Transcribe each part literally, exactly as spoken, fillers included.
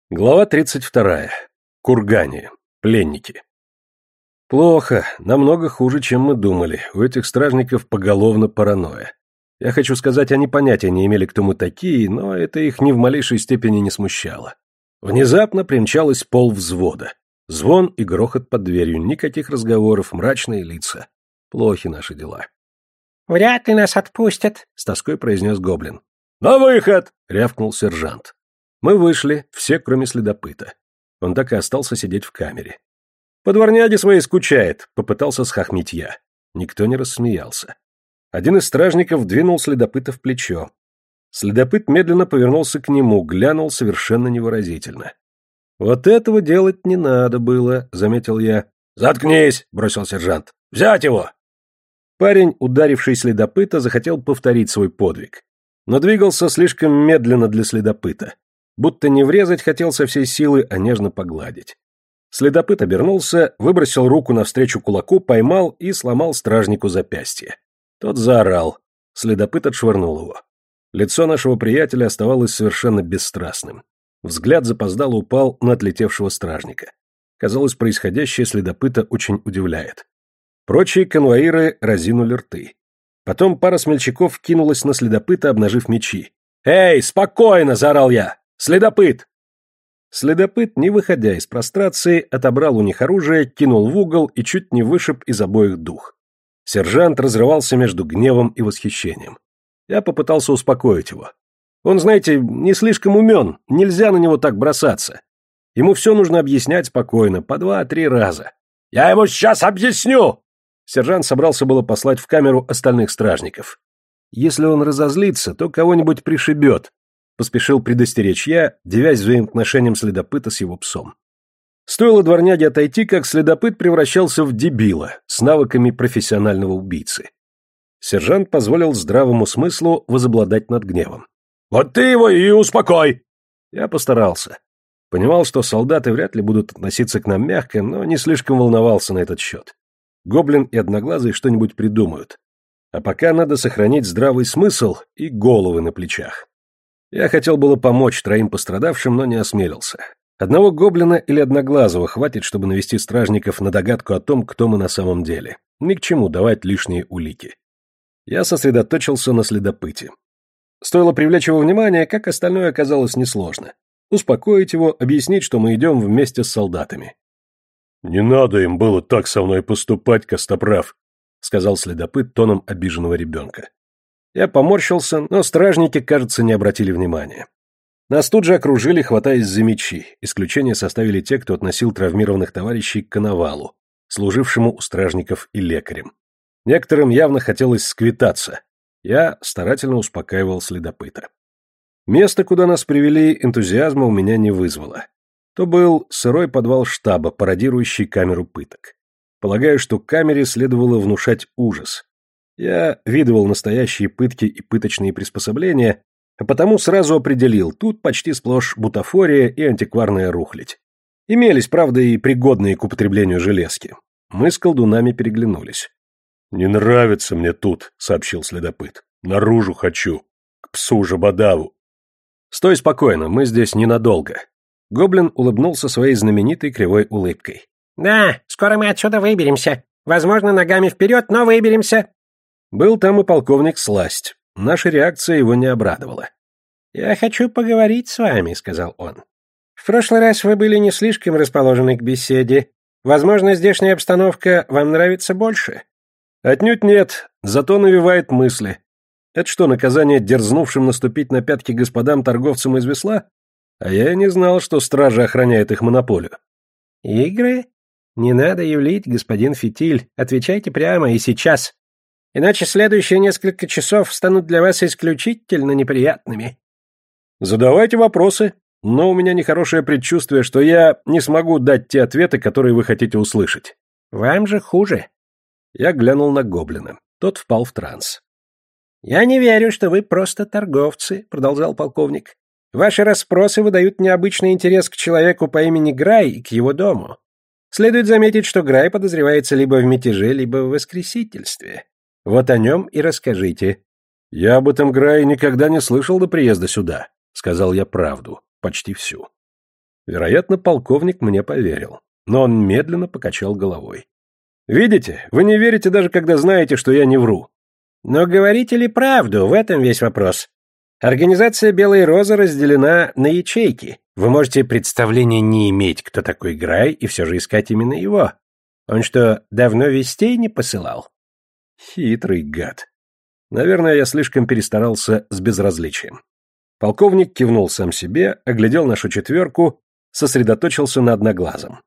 Глава тридцать вторая. Кургане. Пленники. Плохо, намного хуже, чем мы думали. У этих стражников поголовно паранойя. Я хочу сказать, они понятия не имели, кто мы такие, но это их ни в малейшей степени не смущало. Внезапно примчалось полвзвода. Звон и грохот под дверью, никаких разговоров, мрачные лица. Плохи наши дела. «Вряд ли нас отпустят», — с тоской произнес гоблин. «На выход!» — рявкнул сержант. Мы вышли, все, кроме следопыта. Он так и остался сидеть в камере. «По дворняге своей скучает», — попытался схохмить я. Никто не рассмеялся. Один из стражников двинул следопыта в плечо. Следопыт медленно повернулся к нему, глянул совершенно невыразительно. «Вот этого делать не надо было», — заметил я. «Заткнись», — бросил сержант. «Взять его!» Парень, ударивший следопыта, захотел повторить свой подвиг, но двигался слишком медленно для следопыта. Будто не врезать хотел со всей силы, а нежно погладить. Следопыт обернулся, выбросил руку навстречу кулаку, поймал и сломал стражнику запястье. Тот заорал. Следопыт отшвырнул его. Лицо нашего приятеля оставалось совершенно бесстрастным. Взгляд запоздало упал на отлетевшего стражника. Казалось, происходящее следопыта очень удивляет. Прочие конвоиры разинули рты. Потом пара смельчаков кинулась на следопыта, обнажив мечи. «Эй, спокойно!» — заорал я. «Следопыт!» Следопыт, не выходя из прострации, отобрал у них оружие, кинул в угол и чуть не вышиб из обоих дух. Сержант разрывался между гневом и восхищением. Я попытался успокоить его. Он, знаете, не слишком умен, нельзя на него так бросаться. Ему все нужно объяснять спокойно, по два-три раза. «Я ему сейчас объясню!» Сержант собрался было послать в камеру остальных стражников. «Если он разозлится, то кого-нибудь пришибет», — поспешил предостеречь я, девясь взаимоотношением следопыта с его псом. Стоило дворняге отойти, как следопыт превращался в дебила с навыками профессионального убийцы. Сержант позволил здравому смыслу возобладать над гневом. «Вот ты его и успокой!» Я постарался. Понимал, что солдаты вряд ли будут относиться к нам мягко, но не слишком волновался на этот счет. Гоблин и Одноглазый что-нибудь придумают. А пока надо сохранить здравый смысл и головы на плечах. Я хотел было помочь троим пострадавшим, но не осмелился. Одного гоблина или Одноглазого хватит, чтобы навести стражников на догадку о том, кто мы на самом деле. Ни к чему давать лишние улики. Я сосредоточился на следопыте. Стоило привлечь его внимание, как остальное оказалось несложно. Успокоить его, объяснить, что мы идем вместе с солдатами. «Не надо им было так со мной поступать, Костоправ», — сказал следопыт тоном обиженного ребенка. Я поморщился, но стражники, кажется, не обратили внимания. Нас тут же окружили, хватаясь за мечи. Исключение составили те, кто относил травмированных товарищей к коновалу, служившему у стражников и лекарем. Некоторым явно хотелось сквитаться. Я старательно успокаивал следопыта. Место, куда нас привели, энтузиазма у меня не вызвало. То был сырой подвал штаба, пародирующий камеру пыток. Полагаю, что камере следовало внушать ужас. Я видывал настоящие пытки и пыточные приспособления, а потому сразу определил, тут почти сплошь бутафория и антикварная рухлядь. Имелись, правда, и пригодные к употреблению железки. Мы с колдунами переглянулись. «Не нравится мне тут», — сообщил следопыт. «Наружу хочу. К псу Жабодаву». «Стой спокойно, мы здесь ненадолго». Гоблин улыбнулся своей знаменитой кривой улыбкой. «Да, скоро мы отсюда выберемся. Возможно, ногами вперед, но выберемся». Был там и полковник Сласть. Наша реакция его не обрадовала. «Я хочу поговорить с вами», — сказал он. «В прошлый раз вы были не слишком расположены к беседе. Возможно, здешняя обстановка вам нравится больше?» «Отнюдь нет, зато навевает мысли. Это что, наказание дерзнувшим наступить на пятки господам-торговцам из весла? А я и не знал, что стража охраняет их монополию». «Игры? Не надо юлить, господин Фитиль. Отвечайте прямо и сейчас. Иначе следующие несколько часов станут для вас исключительно неприятными». «Задавайте вопросы, но у меня нехорошее предчувствие, что я не смогу дать те ответы, которые вы хотите услышать». «Вам же хуже». Я глянул на гоблина. Тот впал в транс. «Я не верю, что вы просто торговцы», — продолжал полковник. «Ваши расспросы выдают необычный интерес к человеку по имени Грай и к его дому. Следует заметить, что Грай подозревается либо в мятеже, либо в воскресительстве. Вот о нем и расскажите». «Я об этом Грае никогда не слышал до приезда сюда», — сказал я правду, почти всю. Вероятно, полковник мне поверил, но он медленно покачал головой. «Видите, вы не верите даже когда знаете, что я не вру». «Но говорите ли правду, в этом весь вопрос. Организация «Белая роза» разделена на ячейки. Вы можете представления не иметь, кто такой Грай, и все же искать именно его. Он что, давно вестей не посылал?» Хитрый гад. Наверное, я слишком перестарался с безразличием. Полковник кивнул сам себе, оглядел нашу четверку, сосредоточился на одноглазом.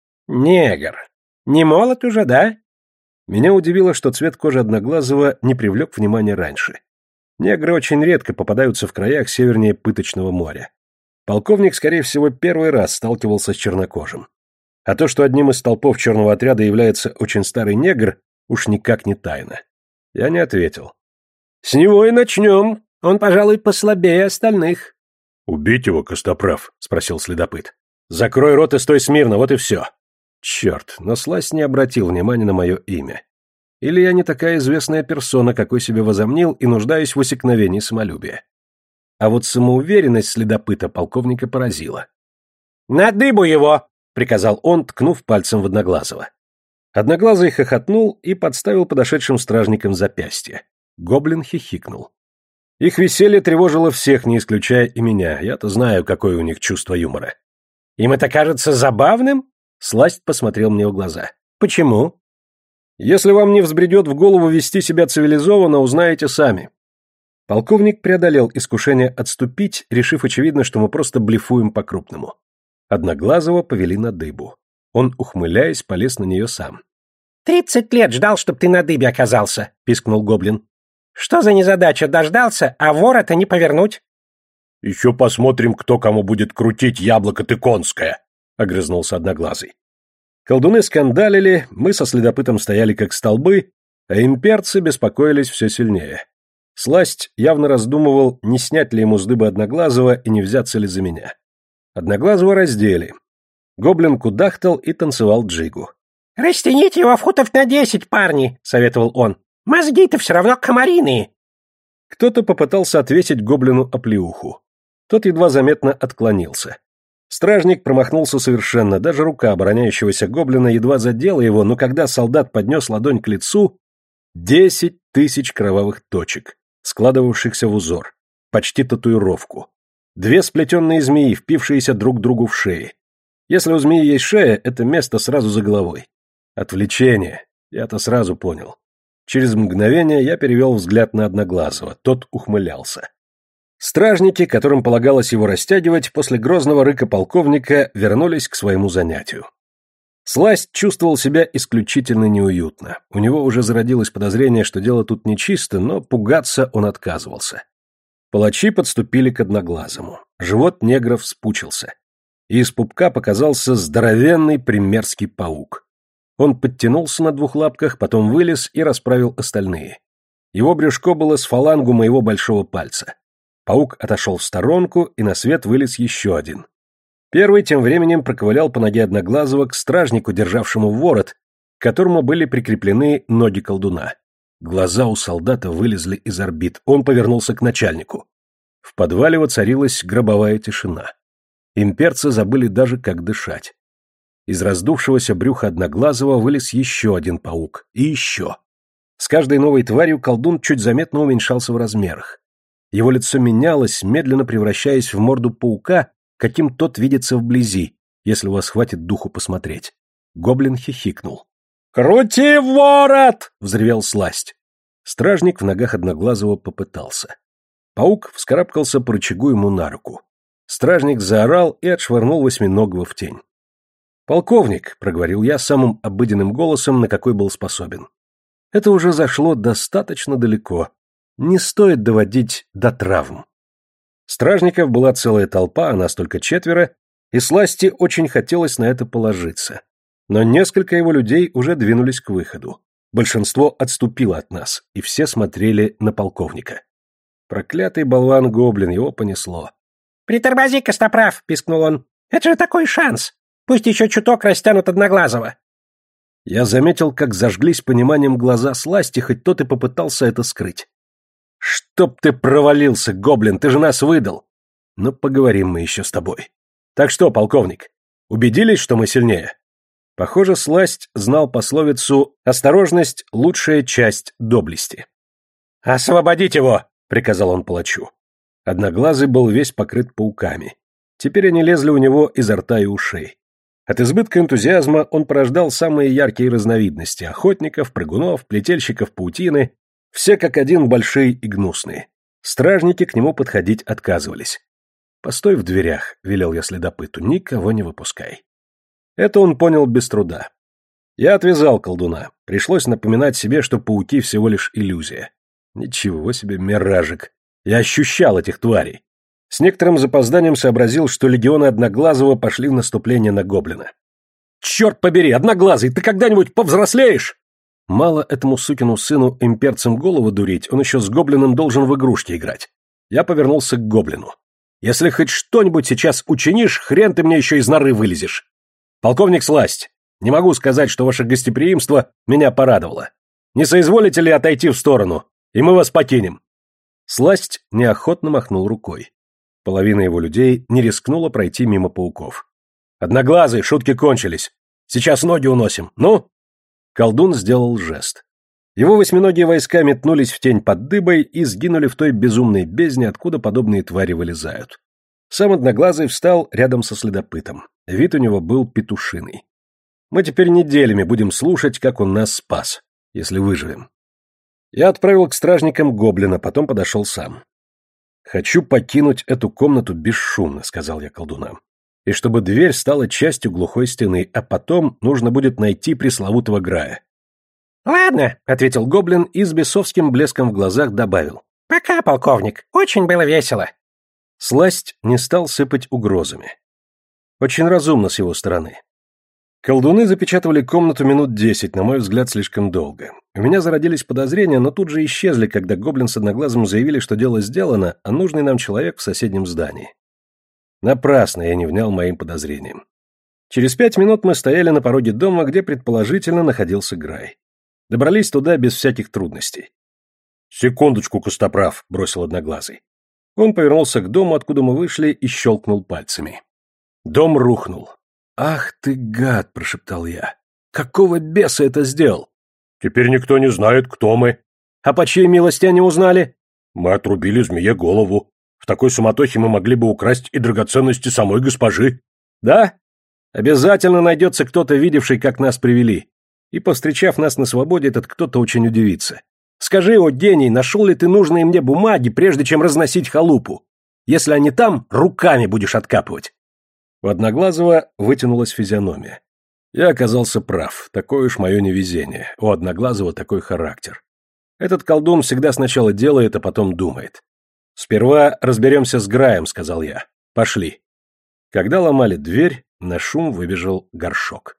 «Негр. Не молод уже, да?» Меня удивило, что цвет кожи одноглазого не привлек внимания раньше. Негры очень редко попадаются в краях севернее Пыточного моря. Полковник, скорее всего, первый раз сталкивался с чернокожим. А то, что одним из столпов черного отряда является очень старый негр, уж никак не тайна. Я не ответил. «С него и начнем. Он, пожалуй, послабее остальных». «Убить его, Костоправ?» — спросил следопыт. «Закрой рот и стой смирно, вот и все». Черт, но сласть не обратил внимания на мое имя. Или я не такая известная персона, какой себе возомнил, и нуждаюсь в усекновении самолюбия. А вот самоуверенность следопыта полковника поразила. «На дыбу его!» — приказал он, ткнув пальцем в Одноглазого. Одноглазый хохотнул и подставил подошедшим стражникам запястье. Гоблин хихикнул. Их веселье тревожило всех, не исключая и меня. Я-то знаю, какое у них чувство юмора. «Им это кажется забавным?» Сласть посмотрел мне в глаза. «Почему?» «Если вам не взбредет в голову вести себя цивилизованно, узнаете сами». Полковник преодолел искушение отступить, решив, очевидно, что мы просто блефуем по-крупному. Одноглазого повели на дыбу. Он, ухмыляясь, полез на нее сам. «Тридцать лет ждал, чтоб ты на дыбе оказался», — пискнул гоблин. «Что за незадача, дождался, а вора-то не повернуть?» «Еще посмотрим, кто кому будет крутить яблоко-ты конское», — огрызнулся Одноглазый. Колдуны скандалили, мы со следопытом стояли как столбы, а имперцы беспокоились все сильнее. Сласть явно раздумывал, не снять ли ему с дыбы Одноглазого и не взяться ли за меня. Одноглазого раздели. Гоблин кудахтал и танцевал джигу. «Растяните его футов на десять, парни», — советовал он. «Мозги-то все равно комариные». Кто-то попытался отвесить гоблину оплеуху. Тот едва заметно отклонился. Стражник промахнулся совершенно, даже рука обороняющегося гоблина едва задела его, но когда солдат поднес ладонь к лицу, десять тысяч кровавых точек, складывавшихся в узор, почти татуировку. Две сплетенные змеи, впившиеся друг другу в шеи. Если у змеи есть шея, это место сразу за головой. Отвлечение. Я-то сразу понял. Через мгновение я перевел взгляд на Одноглазого, тот ухмылялся. Стражники, которым полагалось его растягивать, после грозного рыка полковника вернулись к своему занятию. Сласть чувствовал себя исключительно неуютно. У него уже зародилось подозрение, что дело тут нечисто, но пугаться он отказывался. Палачи подступили к Одноглазому. Живот негра вспучился. И из пупка показался здоровенный примерский паук. Он подтянулся на двух лапках, потом вылез и расправил остальные. Его брюшко было с фалангу моего большого пальца. Паук отошел в сторонку, и на свет вылез еще один. Первый тем временем проковылял по ноге Одноглазого к стражнику, державшему ворот, к которому были прикреплены ноги колдуна. Глаза у солдата вылезли из орбит, он повернулся к начальнику. В подвале воцарилась гробовая тишина. Имперцы забыли даже, как дышать. Из раздувшегося брюха Одноглазого вылез еще один паук, и еще. С каждой новой тварью колдун чуть заметно уменьшался в размерах. Его лицо менялось, медленно превращаясь в морду паука, каким тот видится вблизи, если у вас хватит духу посмотреть. Гоблин хихикнул. «Крути ворот!» — взревел Сласть. Стражник в ногах Одноглазого попытался. Паук вскарабкался по рычагу ему на руку. Стражник заорал и отшвырнул восьминогого в тень. «Полковник», — проговорил я самым обыденным голосом, на какой был способен. «Это уже зашло достаточно далеко. Не стоит доводить до травм». Стражников была целая толпа, а нас только четверо, и Сласти очень хотелось на это положиться. Но несколько его людей уже двинулись к выходу. Большинство отступило от нас, и все смотрели на полковника. Проклятый болван-гоблин, его понесло. «Притормози, Костоправ!» — пискнул он. «Это же такой шанс! Пусть еще чуток растянут Одноглазого!» Я заметил, как зажглись пониманием глаза Сласти, хоть тот и попытался это скрыть. «Чтоб ты провалился, гоблин, ты же нас выдал! Но поговорим мы еще с тобой». Так что, полковник, убедились, что мы сильнее? Похоже, Сласть знал пословицу «осторожность – лучшая часть доблести». «Освободить его!» – приказал он палачу. Одноглазый был весь покрыт пауками. Теперь они лезли у него изо рта и ушей. От избытка энтузиазма он порождал самые яркие разновидности – охотников, прыгунов, плетельщиков паутины, все как один большие и гнусные. Стражники к нему подходить отказывались. «Постой в дверях», — велел я следопыту, — «никого не выпускай». Это он понял без труда. Я отвязал колдуна. Пришлось напоминать себе, что пауки всего лишь иллюзия. Ничего себе миражик. Я ощущал этих тварей. С некоторым запозданием сообразил, что легионы Одноглазого пошли в наступление на гоблина. «Черт побери, Одноглазый, ты когда-нибудь повзрослеешь?» Мало этому сукину сыну имперцам голову дурить, он еще с гоблином должен в игрушки играть. Я повернулся к гоблину. «Если хоть что-нибудь сейчас учинишь, хрен ты мне еще из норы вылезешь. Полковник Сласть, не могу сказать, что ваше гостеприимство меня порадовало. Не соизволите ли отойти в сторону, и мы вас покинем?» Сласть неохотно махнул рукой. Половина его людей не рискнула пройти мимо пауков. «Одноглазый, шутки кончились. Сейчас ноги уносим. Ну?» Колдун сделал жест. Его восьминогие войска метнулись в тень под дыбой и сгинули в той безумной бездне, откуда подобные твари вылезают. Сам Одноглазый встал рядом со следопытом. Вид у него был петушиный. Мы теперь неделями будем слушать, как он нас спас, если выживем. Я отправил к стражникам гоблина, потом подошел сам. «Хочу покинуть эту комнату бесшумно», — сказал я колдунам. «И чтобы дверь стала частью глухой стены, а потом нужно будет найти пресловутого Грая». «Ладно», — ответил гоблин и с бесовским блеском в глазах добавил. «Пока, полковник, очень было весело». Сласть не стал сыпать угрозами. Очень разумно с его стороны. Колдуны запечатывали комнату минут десять, на мой взгляд, слишком долго. У меня зародились подозрения, но тут же исчезли, когда гоблин с Одноглазым заявили, что дело сделано, а нужный нам человек в соседнем здании. Напрасно я не внял моим подозрениям. Через пять минут мы стояли на пороге дома, где предположительно находился Грай. Добрались туда без всяких трудностей. «Секундочку, Костоправ», — бросил Одноглазый. Он повернулся к дому, откуда мы вышли, и щелкнул пальцами. Дом рухнул. «Ах ты, гад!» — прошептал я. «Какого беса это сделал?» «Теперь никто не знает, кто мы». «А по чьей милости они узнали?» «Мы отрубили змее голову. В такой суматохе мы могли бы украсть и драгоценности самой госпожи». «Да? Обязательно найдется кто-то, видевший, как нас привели. И, повстречав нас на свободе, этот кто-то очень удивится. Скажи, о гений, нашел ли ты нужные мне бумаги, прежде чем разносить халупу? Если они там, руками будешь откапывать». У Одноглазого вытянулась физиономия. Я оказался прав, такое уж мое невезение. У Одноглазого такой характер. Этот колдун всегда сначала делает, а потом думает. «Сперва разберемся с Граем», — сказал я. «Пошли». Когда ломали дверь, на шум выбежал Горшок.